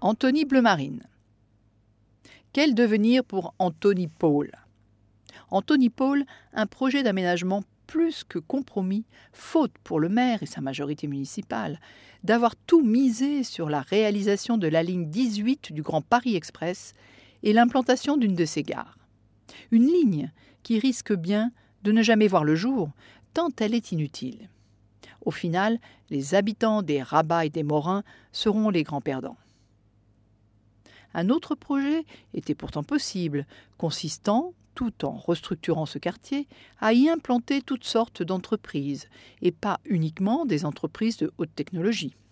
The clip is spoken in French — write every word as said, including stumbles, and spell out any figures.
Antony Bleumarine. Quel devenir pour Antony Paul ? Antony Paul, un projet d'aménagement plus que compromis, faute pour le maire et sa majorité municipale d'avoir tout misé sur la réalisation de la ligne dix-huit du Grand Paris Express et l'implantation d'une de ses gares. Une ligne qui risque bien de ne jamais voir le jour, tant elle est inutile. Au final, les habitants des Rabats et des Morins seront les grands perdants. Un autre projet était pourtant possible, consistant, tout en restructurant ce quartier, à y implanter toutes sortes d'entreprises, et pas uniquement des entreprises de haute technologie.